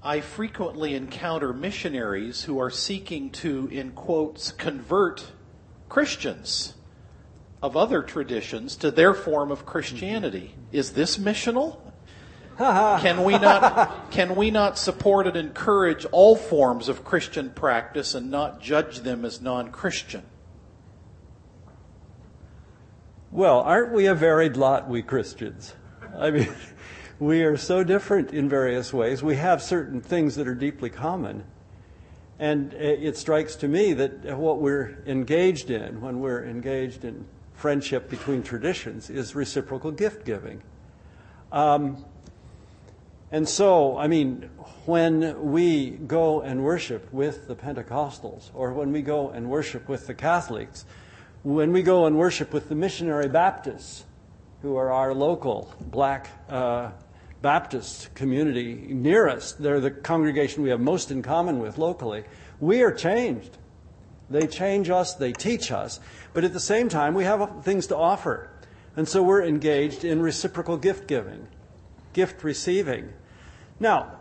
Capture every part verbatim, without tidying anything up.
I frequently encounter missionaries who are seeking to, in quotes, convert Christians of other traditions to their form of Christianity. Is this missional? Can we not can we not support and encourage all forms of Christian practice and not judge them as non-Christian? Well, aren't we a varied lot, we Christians? I mean, we are so different in various ways. We have certain things that are deeply common. And it strikes to me that what we're engaged in, when we're engaged in friendship between traditions, is reciprocal gift-giving. Um, and so, I mean, when we go and worship with the Pentecostals, or when we go and worship with the Catholics, when we go and worship with the missionary Baptists, who are our local black uh, Baptist community nearest, they're the congregation we have most in common with locally, we are changed. They change us, they teach us, but at the same time we have things to offer. And so we're engaged in reciprocal gift giving, gift receiving. Now,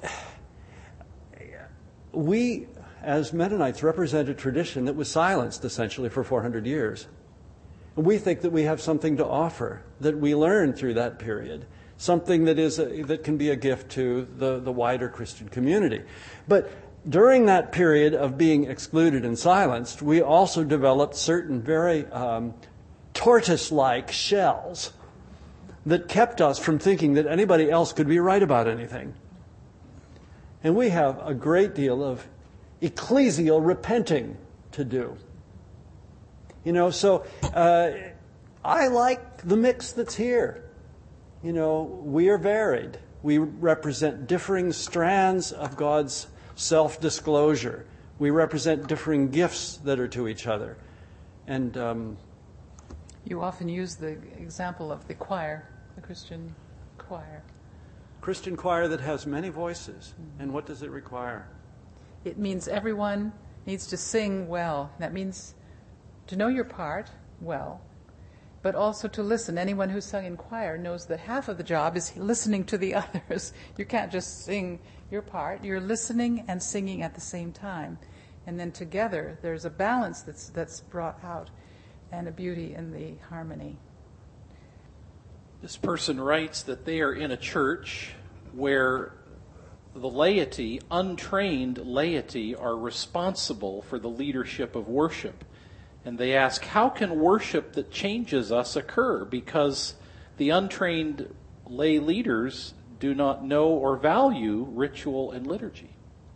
we as Mennonites represent a tradition that was silenced essentially for four hundred years. And we think that we have something to offer that we learned through that period, something that is a, that can be a gift to the, the wider Christian community. But during that period of being excluded and silenced, we also developed certain very um, tortoise-like shells that kept us from thinking that anybody else could be right about anything. And we have a great deal of ecclesial repenting to do. You know, so uh, I like the mix that's here. You know, we are varied. We represent differing strands of God's self-disclosure. We represent differing gifts that are to each other. And um, you often use the example of the choir, the Christian choir. Christian choir that has many voices. Mm-hmm. And what does it require? It means everyone needs to sing well. That means to know your part well, but also to listen. Anyone who's sung in choir knows that half of the job is listening to the others. You can't just sing your part. You're listening and singing at the same time. And then together there's a balance that's that's brought out and a beauty in the harmony. This person writes that they are in a church where the laity, untrained laity, are responsible for the leadership of worship. And they ask, how can worship that changes us occur? Because the untrained lay leaders do not know or value ritual and liturgy.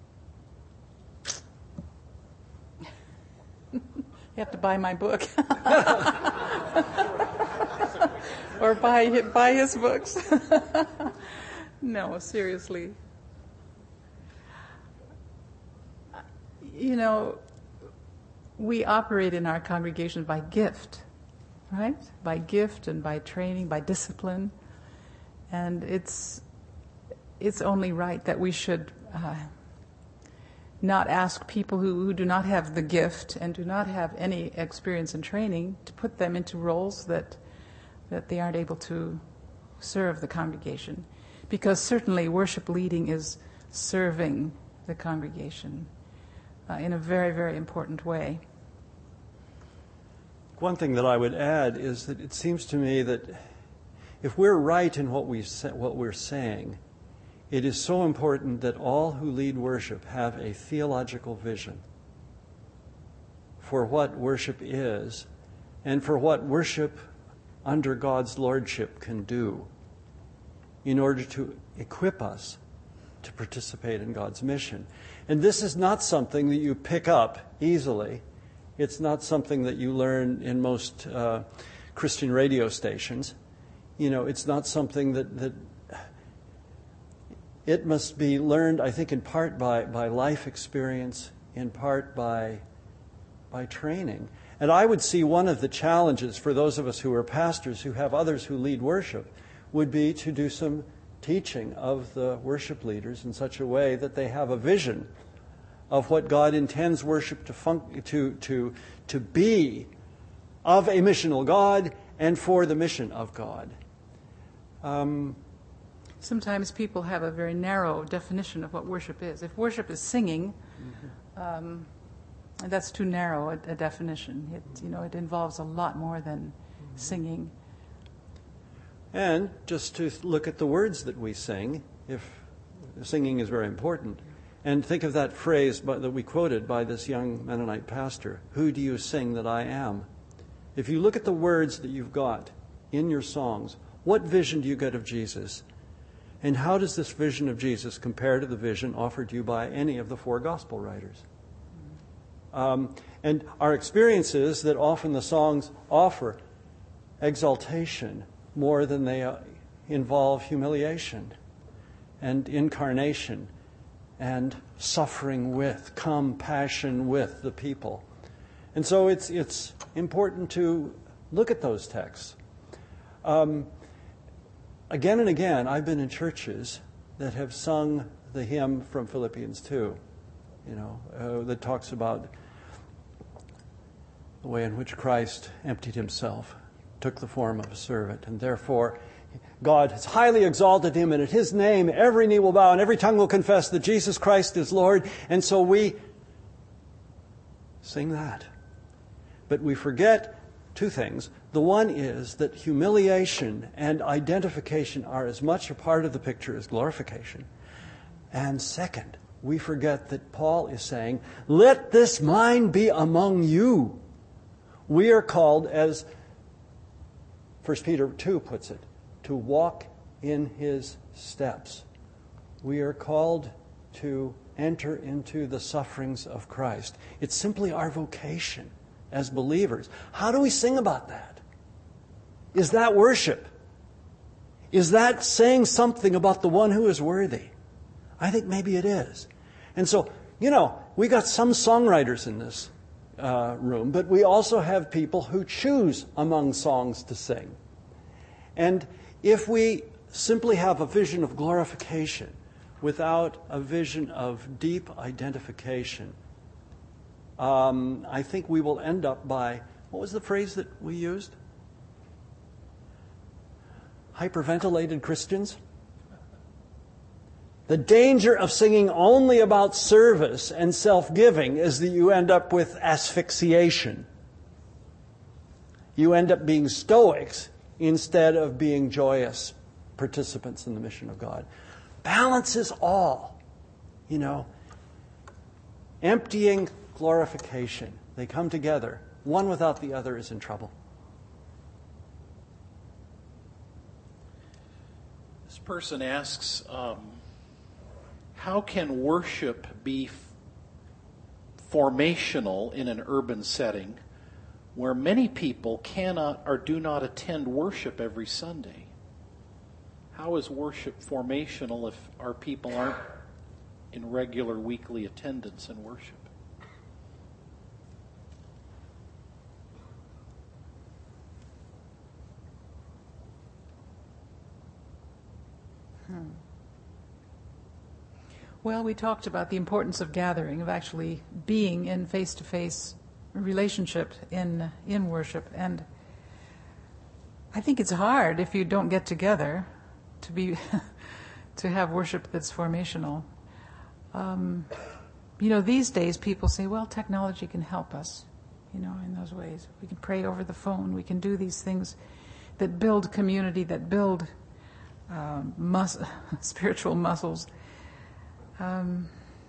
You have to buy my book. Or buy, buy his books. No, seriously. You know, we operate in our congregation by gift, right? By gift and by training, by discipline. And it's it's only right that we should uh, not ask people who, who do not have the gift and do not have any experience in training to put them into roles that that they aren't able to serve the congregation. Because certainly worship leading is serving the congregation uh, in a very, very important way. One thing that I would add is that it seems to me that if we're right in what we sa- what we're saying, it is so important that all who lead worship have a theological vision for what worship is and for what worship under God's lordship can do in order to equip us to participate in God's mission. And this is not something that you pick up easily. It's not something that you learn in most uh, Christian radio stations. You know, it's not something that, that it must be learned, I think, in part by, by life experience, in part by, by training. And I would see one of the challenges for those of us who are pastors who have others who lead worship would be to do some teaching of the worship leaders in such a way that they have a vision of what God intends worship to fun- to to to be, of a missional God and for the mission of God. Um, Sometimes people have a very narrow definition of what worship is. If worship is singing, mm-hmm. um, that's too narrow a, a definition. It, you know, it involves a lot more than mm-hmm. singing. And just to look at the words that we sing, if singing is very important, and think of that phrase by, that we quoted by this young Mennonite pastor, "Who do you sing that I am?" If you look at the words that you've got in your songs, what vision do you get of Jesus? And how does this vision of Jesus compare to the vision offered to you by any of the four gospel writers? Um, and our experience is that often the songs offer exaltation more than they uh, involve humiliation and incarnation and suffering with, compassion with the people. And so it's it's important to look at those texts. Um, Again and again, I've been in churches that have sung the hymn from Philippians two, you know, uh, that talks about the way in which Christ emptied himself, took the form of a servant, and therefore God has highly exalted him, and at his name every knee will bow and every tongue will confess that Jesus Christ is Lord. And so we sing that. But we forget two things. The one is that humiliation and identification are as much a part of the picture as glorification. And second, we forget that Paul is saying, let this mind be among you. We are called, as First Peter two puts it, to walk in his steps. We are called to enter into the sufferings of Christ. It's simply our vocation as believers. How do we sing about that? Is that worship? Is that saying something about the one who is worthy? I think maybe it is. And so, you know, we got some songwriters in this uh, room, but we also have people who choose among songs to sing. And if we simply have a vision of glorification without a vision of deep identification, um, I think we will end up by, what was the phrase that we used? Hyperventilated Christians. The danger of singing only about service and self-giving is that you end up with asphyxiation. You end up being stoics instead of being joyous participants in the mission of God. Balance is all. You know, emptying, glorification. They come together. One without the other is in trouble. This person asks, um, how can worship be f- formational in an urban setting where many people cannot or do not attend worship every Sunday? How is worship formational if our people aren't in regular weekly attendance in worship? Hmm. Well, we talked about the importance of gathering, of actually being in face-to-face relationship in in worship, and I think it's hard if you don't get together to be to have worship that's formational. Um, you know, these days people say, "Well, technology can help us," you know, in those ways. We can pray over the phone. We can do these things that build community, that build um, mus- spiritual muscles. Um,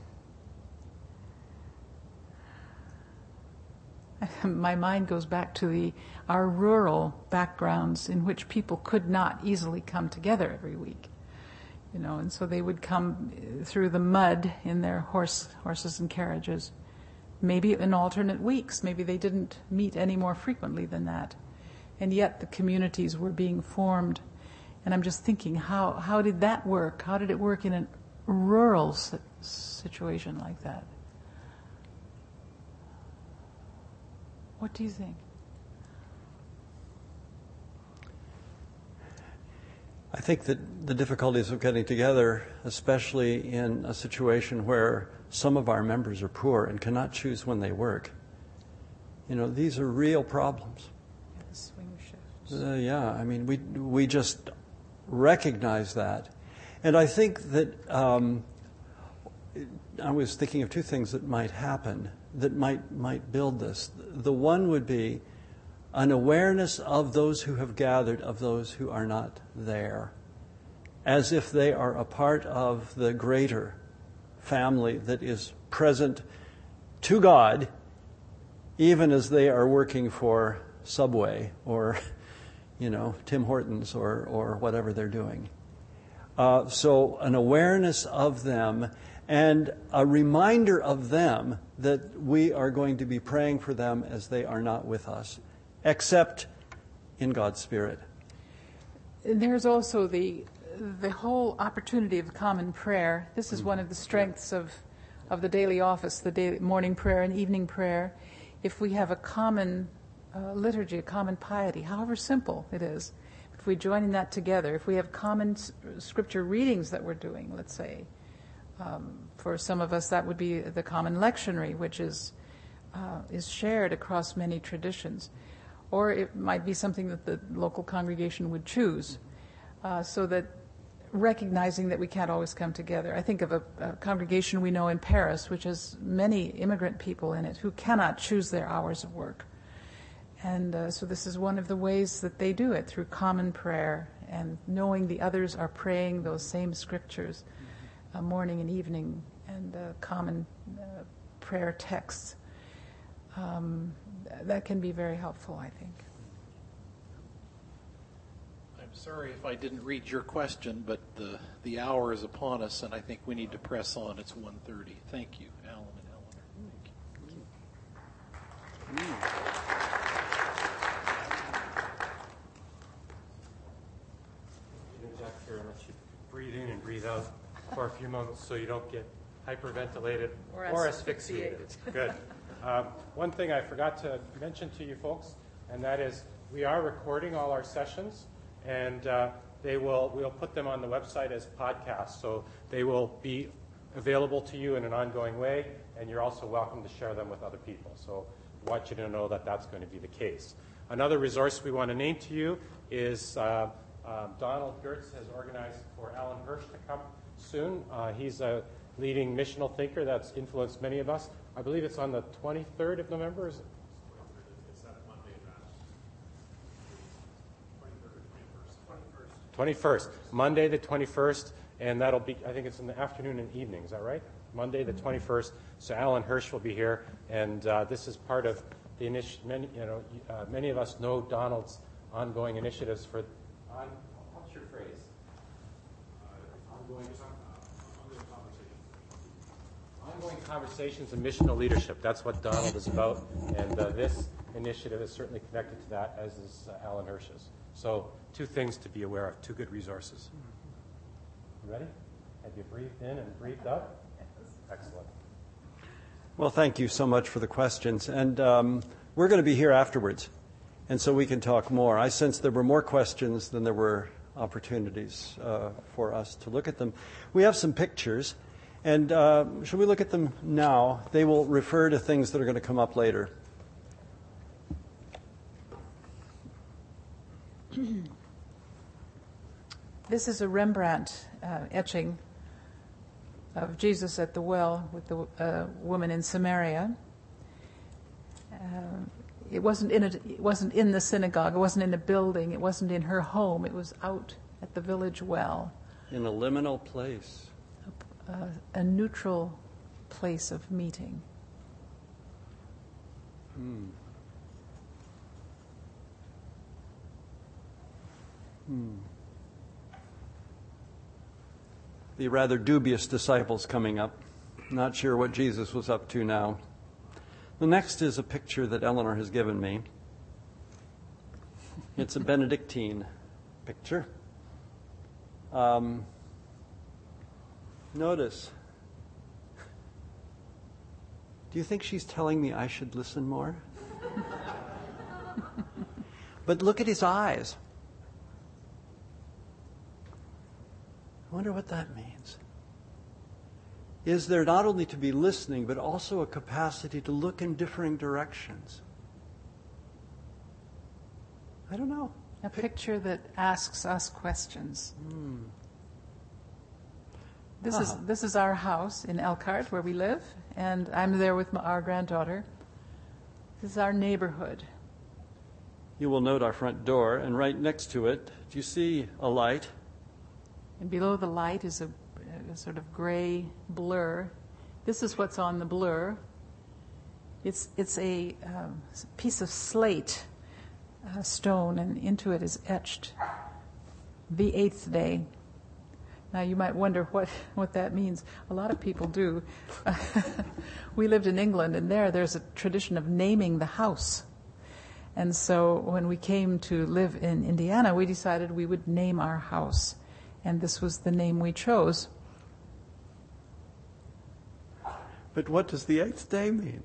my mind goes back to the our rural backgrounds in which people could not easily come together every week, you know, and so they would come through the mud in their horse horses and carriages, maybe in alternate weeks. Maybe they didn't meet any more frequently than that, and yet the communities were being formed. And I'm just thinking, how how did that work? How did it work in a rural situation like that? What do you think? I think that the difficulties of getting together, especially in a situation where some of our members are poor and cannot choose when they work, you know, these are real problems. Yeah, the swing shifts. Uh, yeah, I mean, we we just recognize that. And I think that um, I was thinking of two things that might happen, that might might build this. The one would be an awareness of those who have gathered, of those who are not there, as if they are a part of the greater family that is present to God, even as they are working for Subway or, you know, Tim Hortons or, or whatever they're doing. Uh, so an awareness of them and a reminder of them that we are going to be praying for them as they are not with us, except in God's Spirit. There's also the the whole opportunity of common prayer. This is one of the strengths of of the daily office, the daily morning prayer and evening prayer. If we have a common uh, liturgy, a common piety, however simple it is, if we join in that together, if we have common s- scripture readings that we're doing, let's say, um, for some of us that would be the common lectionary, which is uh, is shared across many traditions, or it might be something that the local congregation would choose, uh, so that recognizing that we can't always come together. I think of a, a congregation we know in Paris, which has many immigrant people in it who cannot choose their hours of work. And uh, so this is one of the ways that they do it, through common prayer and knowing the others are praying those same scriptures, uh, morning and evening, and uh, common uh, prayer texts. Um, that can be very helpful, I think. I'm sorry if I didn't read your question, but the, the hour is upon us, and I think we need to press on. It's one thirty. Thank you, Alan and Eleanor. Thank you. Interject here and let you breathe in and breathe out for a few moments so you don't get hyperventilated or, or asphyxiated. asphyxiated. Good. Um, one thing I forgot to mention to you folks, and that is we are recording all our sessions, and uh, they will we'll put them on the website as podcasts, so they will be available to you in an ongoing way, and you're also welcome to share them with other people. So I want you to know that that's going to be the case. Another resource we want to name to you is uh, uh, Donald Gertz has organized for Alan Hirsch to come soon. Uh, he's a leading missional thinker that's influenced many of us. I believe it's on the twenty-third of November. Is it? It's that Monday, twenty-third or twenty-first. twenty-first. Monday the twenty-first, and that'll be, I think it's in the afternoon and evening. Is that right? Monday the twenty-first. So Alan Hirsch will be here, and uh, this is part of the initiative. Many, you know, uh, many of us know Donald's ongoing initiatives for. On, what's your phrase? Uh, ongoing, uh, ongoing conversations. Ongoing conversations and missional leadership. That's what Donald is about, and uh, this initiative is certainly connected to that, as is uh, Alan Hirsch's. So, two things to be aware of, two good resources. You ready? Have you breathed in and breathed out? Excellent. Well, thank you so much for the questions. And um, we're going to be here afterwards, and so we can talk more. I sense there were more questions than there were opportunities uh, for us to look at them. We have some pictures, and uh, should we look at them now? They will refer to things that are going to come up later. This is a Rembrandt uh, etching of Jesus at the well with the uh, woman in Samaria. Uh, it wasn't in a, it wasn't in the synagogue. It wasn't in a building. It wasn't in her home. It was out at the village well. In a liminal place. A, a neutral place of meeting. Hmm. Hmm. The rather dubious disciples coming up. Not sure what Jesus was up to now. The next is a picture that Eleanor has given me. It's a Benedictine picture. Um, notice. Do you think she's telling me I should listen more? But look at his eyes. I wonder what that means. Is there not only to be listening, but also a capacity to look in differing directions? I don't know. A picture that asks us questions. Hmm. This is this is our house in Elkhart where we live, and I'm there with my, our granddaughter. This is our neighborhood. You will note our front door, and right next to it, do you see a light? And below the light is a, a sort of gray blur. This is what's on the blur. It's it's a um, piece of slate uh, stone, and into it is etched the eighth day. Now you might wonder what, what that means. A lot of people do. We lived in England, and there there's a tradition of naming the house. And so when we came to live in Indiana, we decided we would name our house. And this was the name we chose. But what does the eighth day mean?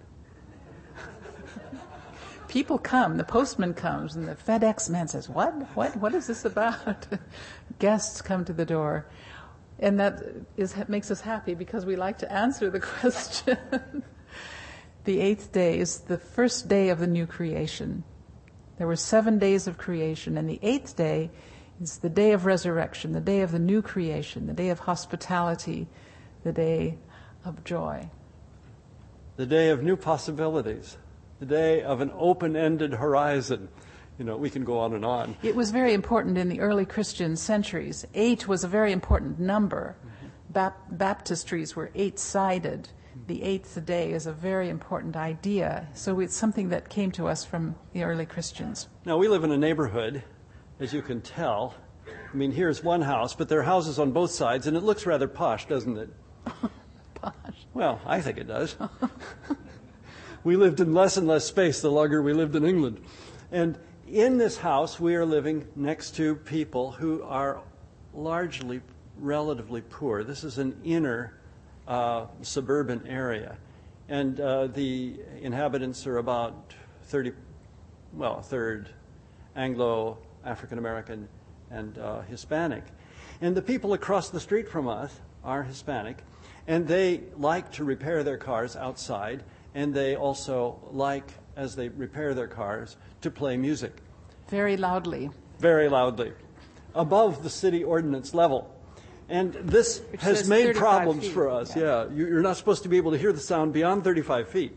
People come, the postman comes, and the FedEx man says, what? What? What is this about? Guests come to the door. And that is makes us happy because we like to answer the question. The eighth day is the first day of the new creation. There were seven days of creation, and the eighth day is the day of resurrection, the day of the new creation, the day of hospitality, the day of joy. The day of new possibilities, the day of an open-ended horizon. You know, we can go on and on. It was very important in the early Christian centuries. Eight was a very important number. Mm-hmm. Bap- baptistries were eight-sided. The eighth day is a very important idea. So it's something that came to us from the early Christians. Now, we live in a neighborhood, as you can tell. I mean, here's one house, but there are houses on both sides, and it looks rather posh, doesn't it? Posh. Well, I think it does. We lived in less and less space the longer we lived in England. And in this house, we are living next to people who are largely relatively poor. This is an inner uh, suburban area. And uh, the inhabitants are about thirty, well, a third Anglo, African American, and uh, Hispanic. And the people across the street from us are Hispanic, and they like to repair their cars outside, and they also like, as they repair their cars, to play music. Very loudly. Very loudly. Above the city ordinance level. And this Which has made problems feet. for us. Yeah. Yeah, you're not supposed to be able to hear the sound beyond thirty-five feet.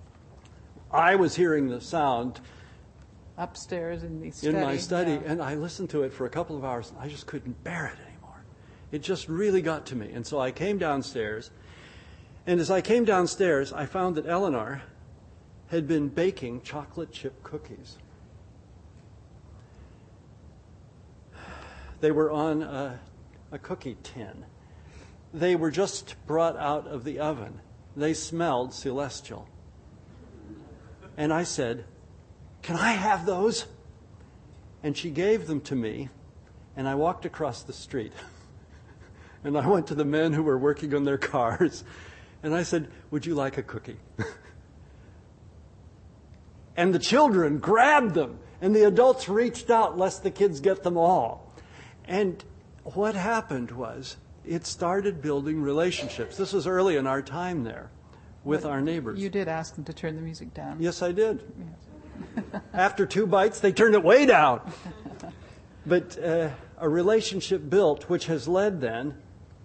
I was hearing the sound Upstairs in the study. in my study, yeah. and I listened to it for a couple of hours, and I just couldn't bear it anymore. It just really got to me. And so I came downstairs, and as I came downstairs, I found that Eleanor had been baking chocolate chip cookies. They were on a, a cookie tin. They were just brought out of the oven. They smelled celestial. And I said, "Can I have those?" And she gave them to me, and I walked across the street. And I went to the men who were working on their cars, and I said, "Would you like a cookie?" And the children grabbed them, and the adults reached out lest the kids get them all. And what happened was, it started building relationships. This was early in our time there with But our neighbors. You did ask them to turn the music down. Yes, I did. Yes. After two bites, they turned it way down. But uh, a relationship built, which has led then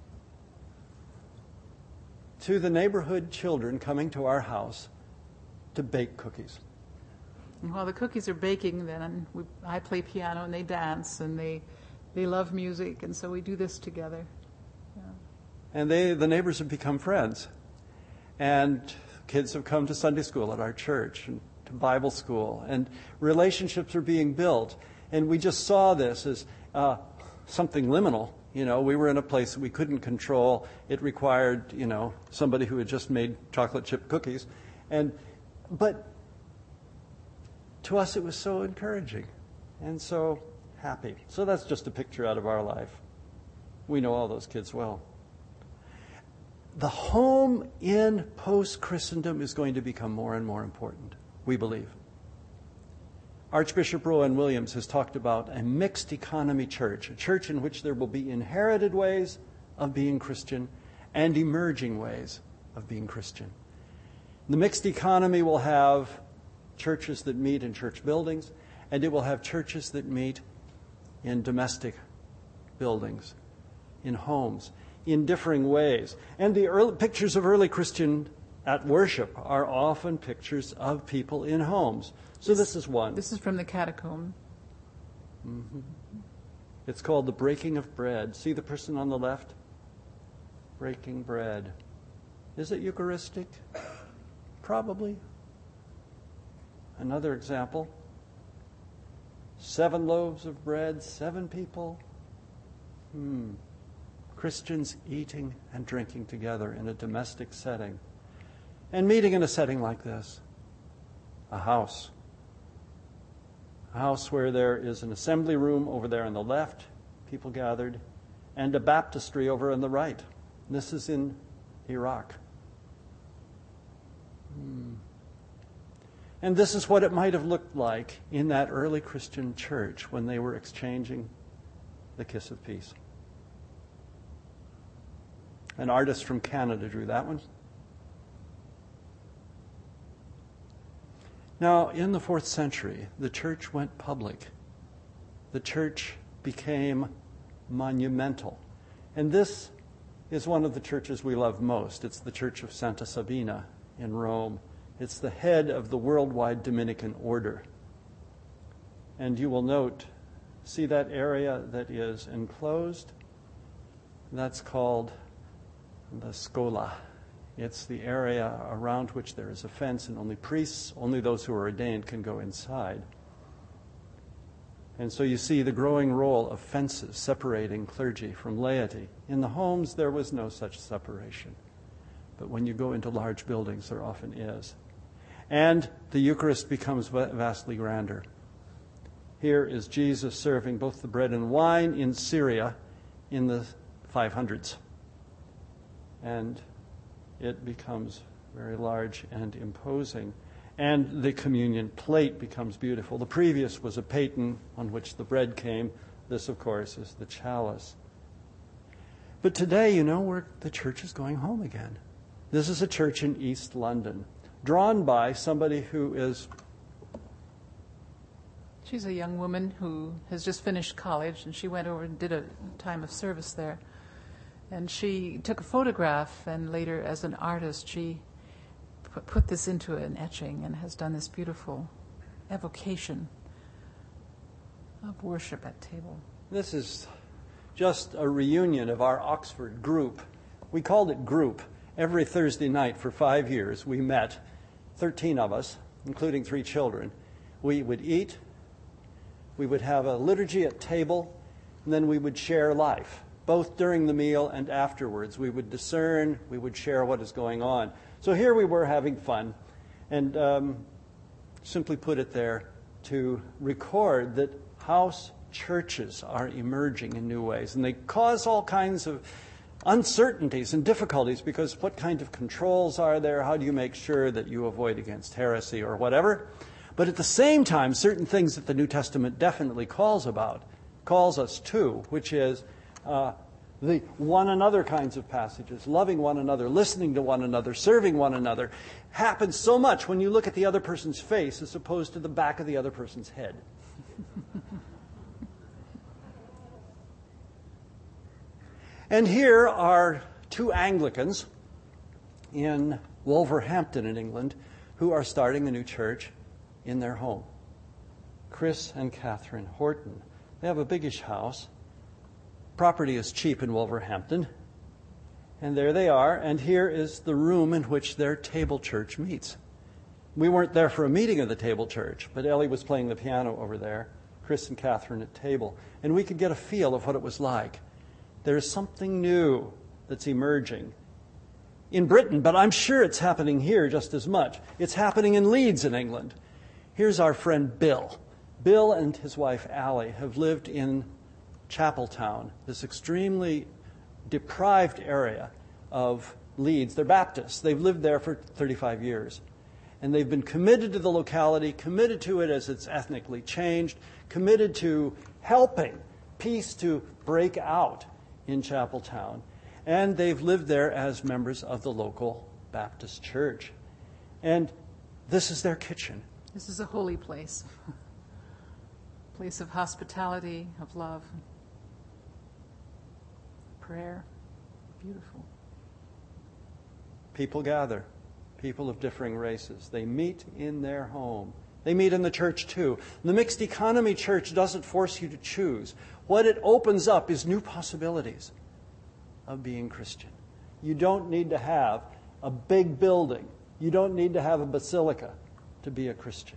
to the neighborhood children coming to our house to bake cookies. And while the cookies are baking, then we, I play piano and they dance, and they they love music, and so we do this together. Yeah. And they, the neighbors have become friends. And kids have come to Sunday school at our church and to Bible school. And relationships are being built. And we just saw this as uh, something liminal. You know, we were in a place that we couldn't control. It required, you know, somebody who had just made chocolate chip cookies. And, but to us it was so encouraging and so happy. So that's just a picture out of our life. We know all those kids well. The home in post-Christendom is going to become more and more important, we believe. Archbishop Rowan Williams has talked about a mixed economy church, a church in which there will be inherited ways of being Christian and emerging ways of being Christian. The mixed economy will have churches that meet in church buildings, and it will have churches that meet in domestic buildings, in homes, in differing ways. And the early, pictures of early Christian at worship are often pictures of people in homes. So this, this is one. This is from the catacomb. Mm-hmm. It's called the breaking of bread. See the person on the left? Breaking bread. Is it Eucharistic? Probably. Another example. Seven loaves of bread, seven people. Hmm. Christians eating and drinking together in a domestic setting. And meeting in a setting like this. A house. A house where there is an assembly room over there on the left, people gathered, and a baptistry over on the right. This is in Iraq. Hmm. And this is what it might have looked like in that early Christian church when they were exchanging the kiss of peace. An artist from Canada drew that one. Now, in the fourth century, the church went public. The church became monumental. And this is one of the churches we love most. It's the Church of Santa Sabina in Rome. It's the head of the worldwide Dominican order. And you will note, see that area that is enclosed? That's called the Scola. It's the area around which there is a fence, and only priests, only those who are ordained, can go inside. And so you see the growing role of fences separating clergy from laity. In the homes, there was no such separation. But when you go into large buildings, there often is. And the Eucharist becomes vastly grander. Here is Jesus serving both the bread and wine in Syria in the five hundreds. And it becomes very large and imposing. And the communion plate becomes beautiful. The previous was a paten on which the bread came. This, of course, is the chalice. But today, you know, we're, the church is going home again. This is a church in East London, drawn by somebody who is... She's a young woman who has just finished college, and she went over and did a time of service there. And she took a photograph, and later, as an artist, she put, put this into an etching and has done this beautiful evocation of worship at table. This is just a reunion of our Oxford group. We called it group. Every Thursday night for five years, we met, thirteen of us, including three children. We would eat, we would have a liturgy at table, and then we would share life. Both during the meal and afterwards. We would discern, we would share what is going on. So here we were having fun, and um, simply put it there to record that house churches are emerging in new ways. And they cause all kinds of uncertainties and difficulties, because what kind of controls are there? How do you make sure that you avoid against heresy or whatever? But at the same time, certain things that the New Testament definitely calls about, calls us to, which is Uh, the one another kinds of passages, loving one another, listening to one another, serving one another, happens so much when you look at the other person's face as opposed to the back of the other person's head. And here are two Anglicans in Wolverhampton in England who are starting a new church in their home. Chris and Catherine Horton. They have a biggish house. Property is cheap in Wolverhampton. And there they are, and here is the room in which their table church meets. We weren't there for a meeting of the table church, but Ellie was playing the piano over there, Chris and Catherine at table, and we could get a feel of what it was like. There's something new that's emerging in Britain, but I'm sure it's happening here just as much. It's happening in Leeds in England. Here's our friend Bill. Bill and his wife Allie have lived in Chapeltown, this extremely deprived area of Leeds. They're Baptists. They've lived there for thirty-five years. And they've been committed to the locality, committed to it as it's ethnically changed, committed to helping peace to break out in Chapeltown. And they've lived there as members of the local Baptist church. And this is their kitchen. This is a holy place. Place of hospitality, of love, prayer. Beautiful. People gather, people of differing races. They meet in their home. They meet in the church too. The mixed economy church doesn't force you to choose. What it opens up is new possibilities of being Christian. You don't need to have a big building. You don't need to have a basilica to be a Christian.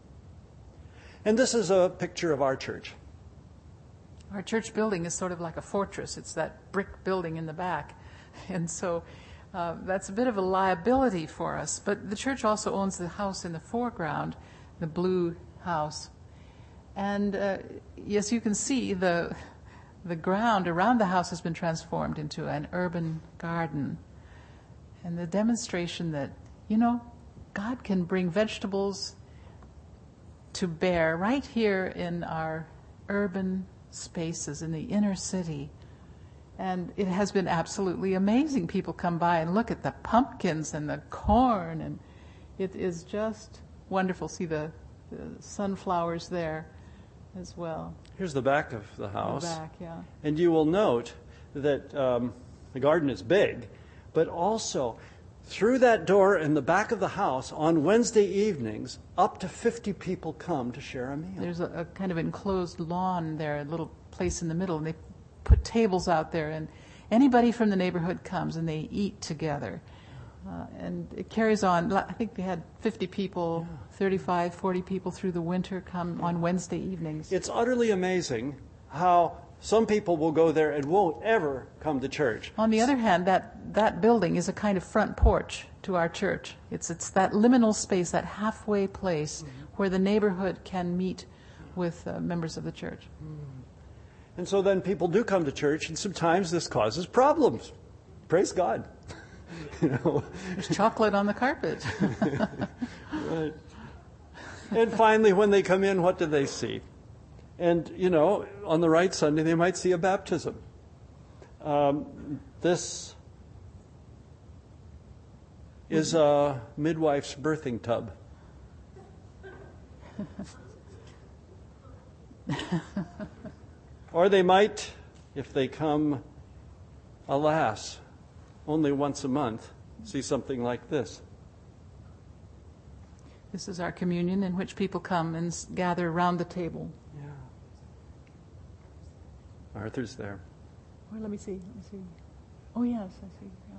And this is a picture of our church. Our church building is sort of like a fortress. It's that brick building in the back. And so uh, that's a bit of a liability for us. But the church also owns the house in the foreground, the blue house. And uh, yes, you can see the the ground around the house has been transformed into an urban garden. And the demonstration that, you know, God can bring vegetables to bear right here in our urban spaces in the inner city. And it has been absolutely amazing. People come by and look at the pumpkins and the corn, and it is just wonderful. See the, the sunflowers there as well. Here's the back of the house. The back, yeah. And you will note that um, the garden is big, but also through that door in the back of the house on Wednesday evenings, up to fifty people come to share a meal. There's a, a kind of enclosed lawn there, a little place in the middle, and they put tables out there, and anybody from the neighborhood comes and they eat together. Uh, and it carries on. I think they had fifty people, yeah. thirty-five, forty people through the winter come yeah. on Wednesday evenings. It's utterly amazing how some people will go there and won't ever come to church. On the other hand, that, that building is a kind of front porch to our church. It's it's that liminal space, that halfway place mm-hmm. where the neighborhood can meet with uh, members of the church. Mm. And so then people do come to church, and sometimes this causes problems. Praise God. You know. There's chocolate on the carpet. Right. And finally, when they come in, what do they see? And, you know, on the right Sunday, they might see a baptism. Um, this is a midwife's birthing tub. Or they might, if they come, alas, only once a month, see something like this. This is our communion in which people come and gather around the table. Yeah. Arthur's there. Well, let me see. Let me see. Oh, yes, I see. Yeah.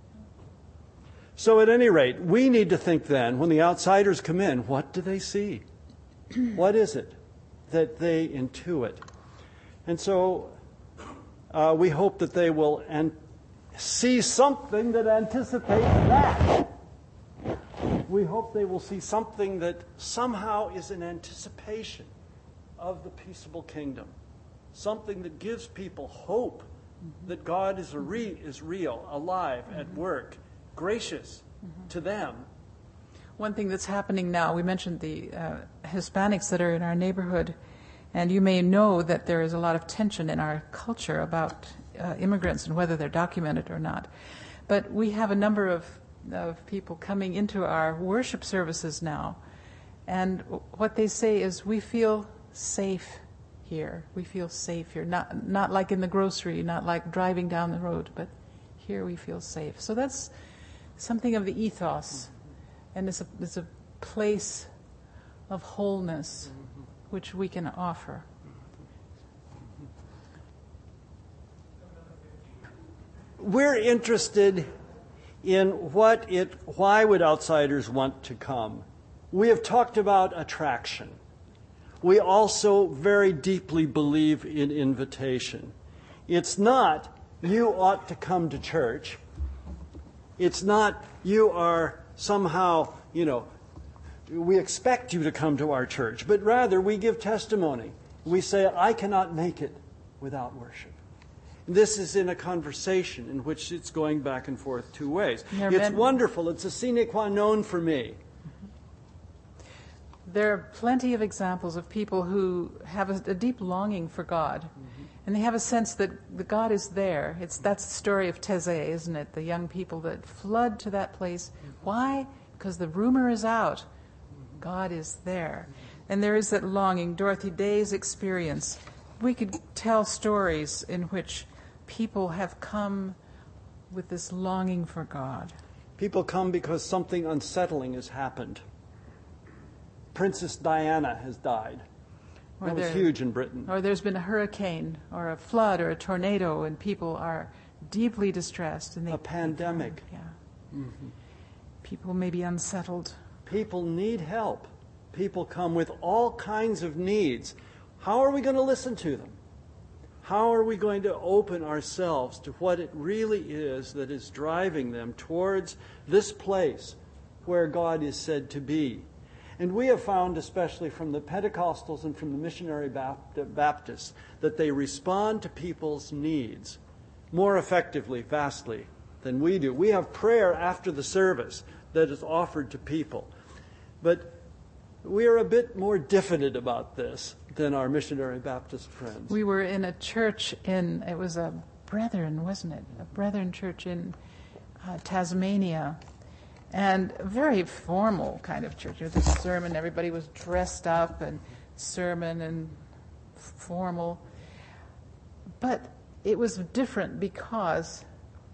So at any rate, we need to think then, when the outsiders come in, what do they see? What is it that they intuit? And so uh, we hope that they will an- see something that anticipates that. We hope they will see something that somehow is an anticipation of the peaceable kingdom. Something that gives people hope mm-hmm. that God is, a re- is real, alive, mm-hmm. at work, gracious mm-hmm. to them. One thing that's happening now, we mentioned the uh, Hispanics that are in our neighborhood, and you may know that there is a lot of tension in our culture about uh, immigrants and whether they're documented or not. But we have a number of, of people coming into our worship services now, and what they say is, we feel safe here. We feel safe here. Not, not like in the grocery, not like driving down the road, but here we feel safe. So that's something of the ethos, and it's a, it's a place of wholeness which we can offer. We're interested in what it, why would outsiders want to come? We have talked about attraction. We also very deeply believe in invitation. It's not, you ought to come to church. It's not, you are somehow, you know, we expect you to come to our church, but rather we give testimony. We say, I cannot make it without worship. This is in a conversation in which it's going back and forth two ways. It's been, wonderful. It's a sine qua non for me. There are plenty of examples of people who have a, a deep longing for God, mm-hmm. and they have a sense that the God is there. It's that's the story of Taizé, isn't it? The young people that flood to that place. Mm-hmm. Why? Because the rumor is out. God is there. And there is that longing. Dorothy Day's experience. We could tell stories in which people have come with this longing for God. People come because something unsettling has happened. Princess Diana has died. Or That was there- huge in Britain. Or there's been a hurricane or a flood or a tornado, and people are deeply distressed. And they, A pandemic. Yeah. People may be unsettled. People need help. People come with all kinds of needs. How are we going to listen to them? How are we going to open ourselves to what it really is that is driving them towards this place where God is said to be? And we have found, especially from the Pentecostals and from the missionary Baptists, that they respond to people's needs more effectively, vastly, than we do. We have prayer after the service that is offered to people. But we are a bit more diffident about this than our missionary Baptist friends. We were in a church in, it was a Brethren, wasn't it? A Brethren church in uh, Tasmania. And a very formal kind of church. The sermon, everybody was dressed up, and sermon and formal. But it was different because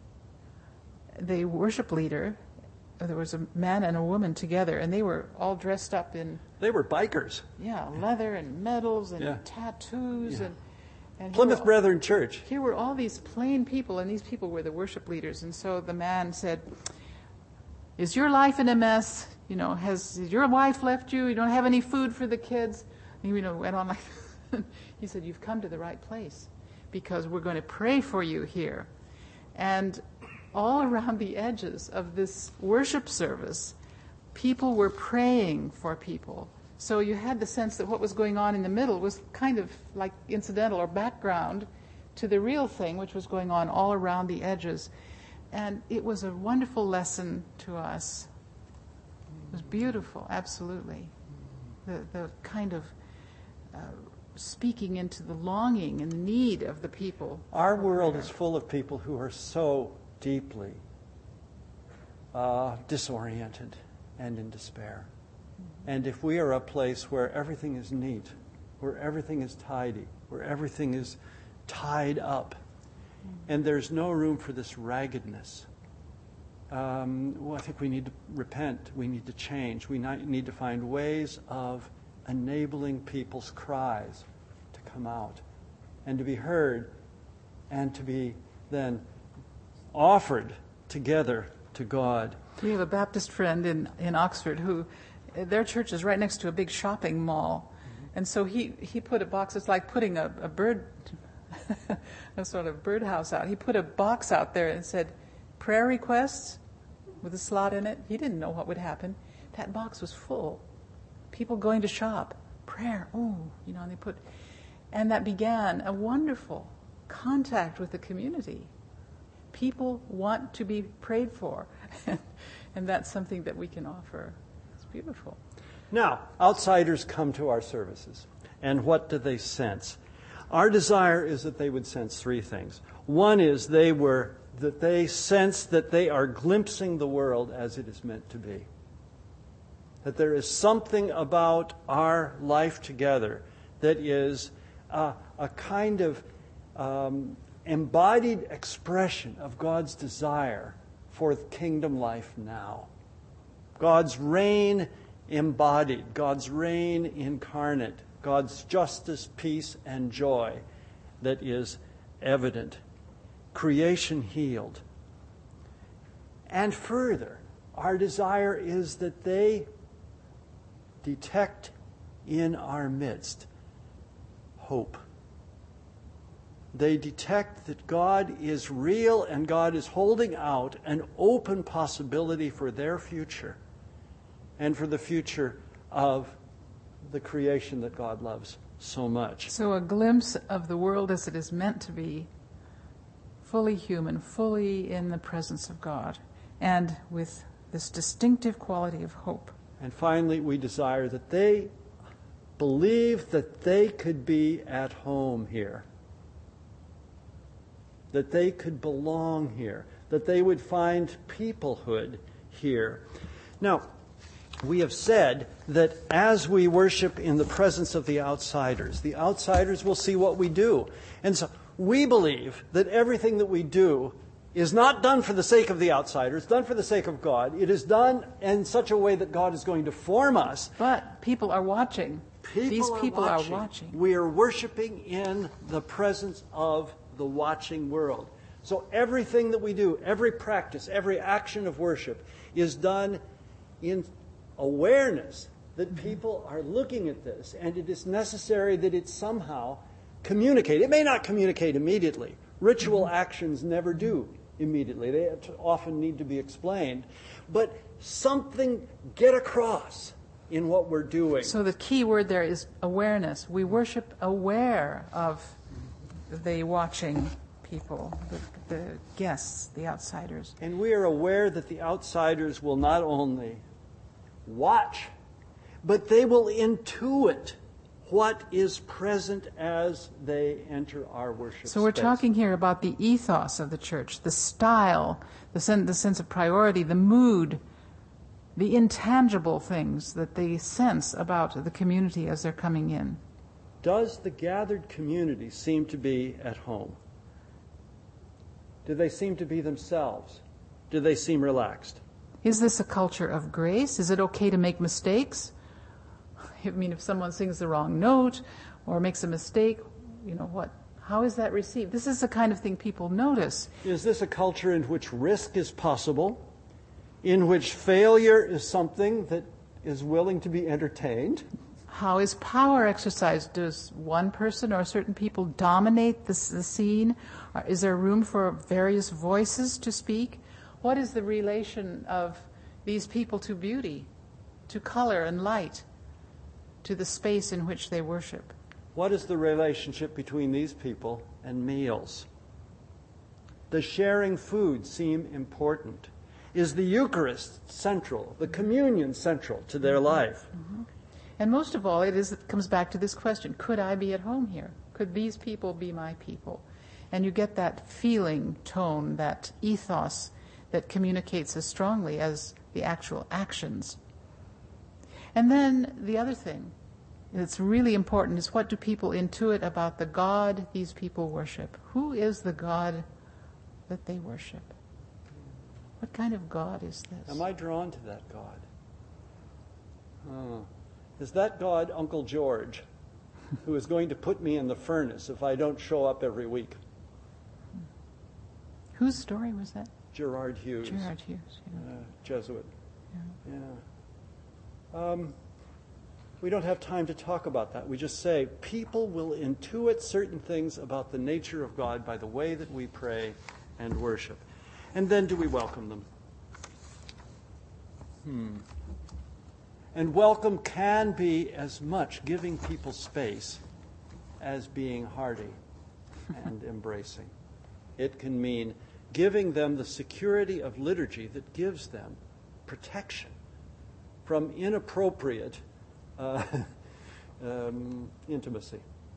the worship leader, there was a man and a woman together, and they were all dressed up in, They were bikers. yeah, leather and medals and Yeah. tattoos. Yeah. and, and Plymouth here were- Brethren Church. Here were all these plain people, and these people were the worship leaders. And so the man said, "Is your life in a mess? You know, has your wife left you? You don't have any food for the kids?" And he, you know, went on like he said, "You've come to the right place, because we're going to pray for you here." And all around the edges of this worship service, people were praying for people. So you had the sense that what was going on in the middle was kind of like incidental or background to the real thing, which was going on all around the edges. And it was a wonderful lesson to us. It was beautiful, absolutely. The, the kind of uh, speaking into the longing and need of the people. Our world is full of people who are so deeply uh, disoriented and in despair. And if we are a place where everything is neat, where everything is tidy, where everything is tied up, and there's no room for this raggedness, um, well, I think we need to repent. We need to change. We need to find ways of enabling people's cries to come out and to be heard and to be then offered together to God. We have a Baptist friend in, in Oxford who, their church is right next to a big shopping mall. Mm-hmm. And so he, he put a box, it's like putting a, a bird, a sort of birdhouse out. He put a box out there and said, "Prayer requests," with a slot in it. He didn't know what would happen. That box was full. People going to shop. Prayer, oh, you know, and they put, and that began a wonderful contact with the community. People want to be prayed for, and that's something that we can offer. It's beautiful. Now, outsiders come to our services, and what do they sense? Our desire is that they would sense three things. One is they were that they sense that they are glimpsing the world as it is meant to be. That there is something about our life together that is uh, a kind of um, embodied expression of God's desire for kingdom life now. God's reign embodied, God's reign incarnate, God's justice, peace, and joy that is evident. Creation healed. And further, our desire is that they detect in our midst hope. They detect that God is real and God is holding out an open possibility for their future and for the future of the creation that God loves so much. So a glimpse of the world as it is meant to be, fully human, fully in the presence of God, and with this distinctive quality of hope. And finally, we desire that they believe that they could be at home here, that they could belong here, that they would find peoplehood here. Now, we have said that as we worship in the presence of the outsiders, the outsiders will see what we do. And so we believe that everything that we do is not done for the sake of the outsider. It's done for the sake of God. It is done in such a way that God is going to form us. But people are watching. People These are people watching. are watching. We are worshiping in the presence of the watching world. So everything that we do, every practice, every action of worship is done in awareness that people are looking at this, and it is necessary that it somehow communicate. It may not communicate immediately. Ritual actions never do immediately. They often need to be explained. But something get across in what we're doing. So the key word there is awareness. We worship aware of the watching people, the, the guests, the outsiders. And we are aware that the outsiders will not only watch, but they will intuit what is present as they enter our worship So we're space. talking here about the ethos of the church, the style, the, sen- the sense of priority, the mood, the intangible things that they sense about the community as they're coming in. Does the gathered community seem to be at home? Do they seem to be themselves? Do they seem relaxed? Is this a culture of grace? Is it okay to make mistakes? I mean, if someone sings the wrong note or makes a mistake, you know what? How is that received? This is the kind of thing people notice. Is this a culture in which risk is possible, in which failure is something that is willing to be entertained? How is power exercised? Does one person or certain people dominate the, the scene? Or is there room for various voices to speak? What is the relation of these people to beauty, to color and light, to the space in which they worship? What is the relationship between these people and meals? Does sharing food seem important? Is the Eucharist central, the communion central to their life? Mm-hmm. And most of all, it is it comes back to this question: could I be at home here? Could these people be my people? And you get that feeling tone, that ethos that communicates as strongly as the actual actions. And then the other thing that's really important is, what do people intuit about the God these people worship? Who is the God that they worship? What kind of God is this? Am I drawn to that God? Oh. Is that God Uncle George, who is going to put me in the furnace if I don't show up every week? Whose story was that? Gerard Hughes. Gerard Hughes, yeah. Uh, Jesuit. Yeah. Yeah. Um, we don't have time to talk about that. We just say people will intuit certain things about the nature of God by the way that we pray and worship. And then do we welcome them? Hmm. And welcome can be as much giving people space as being hearty and embracing. It can mean giving them the security of liturgy that gives them protection from inappropriate uh, um, intimacy.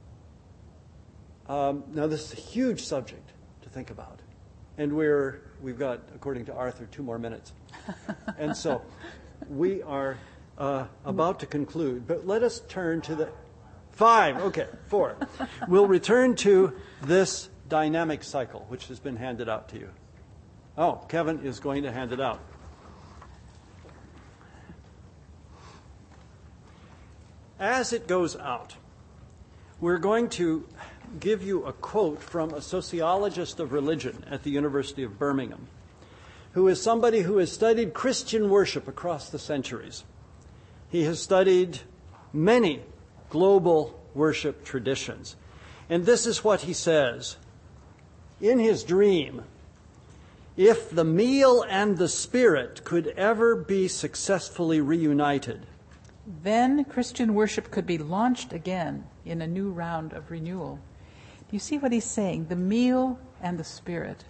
Um, now, this is a huge subject to think about. And we're, we've got, according to Arthur, two more minutes. And so we are uh, about to conclude. But let us turn to the... Five, okay, four. We'll return to this dynamic cycle, which has been handed out to you. Oh, Kevin is going to hand it out. As it goes out, we're going to give you a quote from a sociologist of religion at the University of Birmingham, who is somebody who has studied Christian worship across the centuries. He has studied many global worship traditions. And this is what he says. In his dream, if the meal and the spirit could ever be successfully reunited, then Christian worship could be launched again in a new round of renewal. Do you see what he's saying? The meal and the spirit.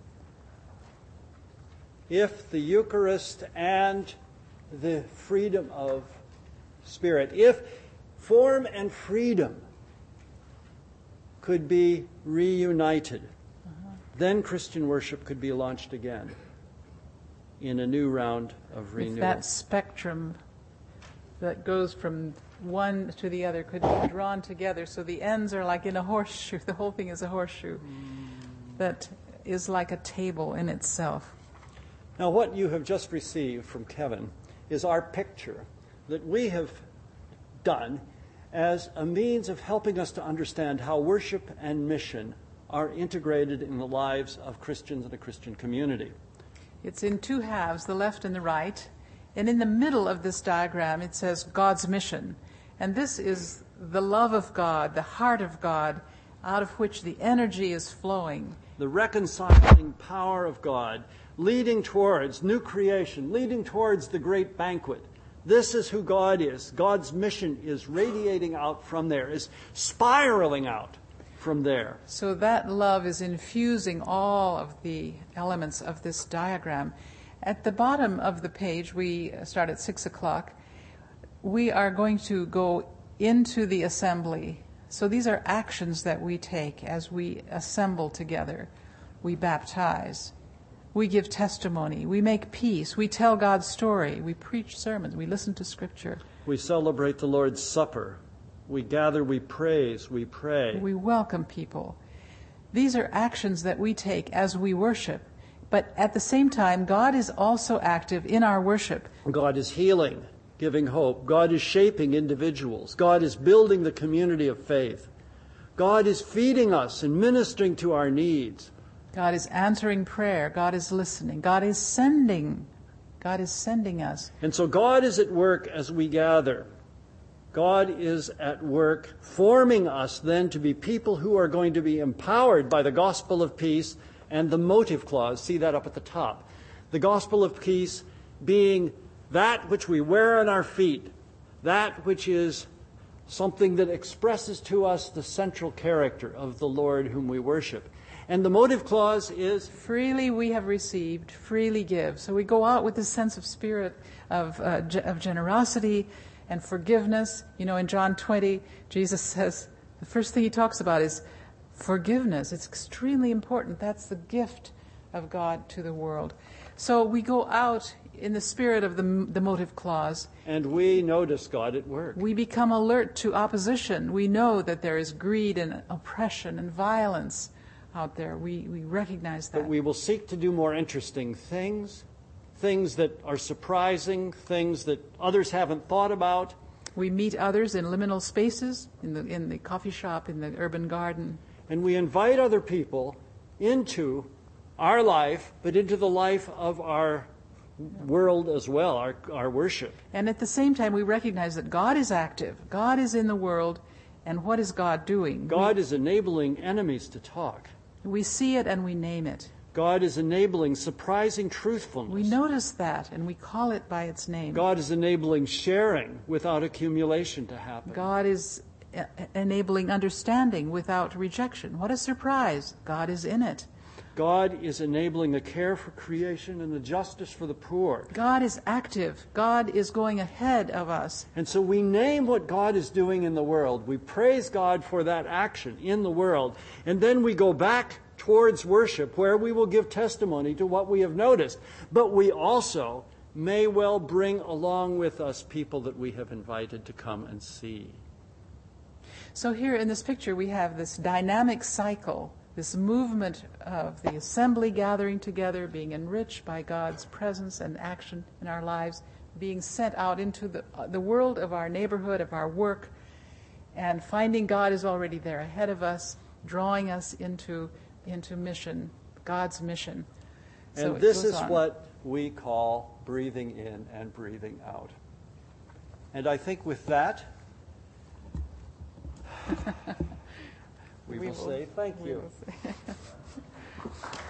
If the Eucharist and the freedom of spirit, if form and freedom could be reunited, uh-huh. then Christian worship could be launched again in a new round of renewal. If that spectrum that goes from one to the other could be drawn together, so the ends are like in a horseshoe. The whole thing is a horseshoe. Mm. That is like a table in itself. Now, what you have just received from Kevin is our picture that we have done as a means of helping us to understand how worship and mission are integrated in the lives of Christians and a Christian community. It's in two halves, the left and the right. And in the middle of this diagram, it says God's mission. And this is the love of God, the heart of God, out of which the energy is flowing. The reconciling power of God, leading towards new creation, leading towards the great banquet. This is who God is. God's mission is radiating out from there, is spiraling out from there. So that love is infusing all of the elements of this diagram. At the bottom of the page, we start at six o'clock, we are going to go into the assembly. So these are actions that we take as we assemble together. We baptize. We give testimony. We make peace. We tell God's story. We preach sermons. We listen to Scripture. We celebrate the Lord's Supper. We gather, we praise, we pray. We welcome people. These are actions that we take as we worship. But at the same time, God is also active in our worship. God is healing, giving hope. God is shaping individuals. God is building the community of faith. God is feeding us and ministering to our needs. God is answering prayer. God is listening. God is sending. God is sending us. And so God is at work as we gather. God is at work forming us then to be people who are going to be empowered by the gospel of peace and the motive clause. See that up at the top. The gospel of peace being that which we wear on our feet, that which is something that expresses to us the central character of the Lord whom we worship. And the motive clause is, freely we have received, freely give. So we go out with this sense of spirit of, uh, ge- of generosity and forgiveness. You know, in John twenty, Jesus says, the first thing he talks about is forgiveness. It's extremely important. That's the gift of God to the world. So we go out in the spirit of the, the motive clause. And we notice God at work. We become alert to opposition. We know that there is greed and oppression and violence out there. We, we recognize that. But we will seek to do more interesting things, things that are surprising, things that others haven't thought about. We meet others in liminal spaces, in the in the coffee shop, in the urban garden. And we invite other people into our life, but into the life of our world as well, our, our worship. And at the same time, we recognize that God is active. God is in the world. And what is God doing? God we, is enabling enemies to talk. We see it and we name it. God is enabling surprising truthfulness. We notice that and we call it by its name. God is enabling sharing without accumulation to happen. God is e- enabling understanding without rejection. What a surprise. God is in it. God is enabling a care for creation and the justice for the poor. God is active. God is going ahead of us. And so we name what God is doing in the world. We praise God for that action in the world. And then we go back towards worship where we will give testimony to what we have noticed. But we also may well bring along with us people that we have invited to come and see. So here in this picture we have this dynamic cycle, this movement of the assembly gathering together, being enriched by God's presence and action in our lives, being sent out into the, uh, the world of our neighborhood, of our work, and finding God is already there ahead of us, drawing us into, into mission, God's mission. So and it this goes is on. what we call breathing in and breathing out. And I think with that, we, We will will- say thank we you. will say-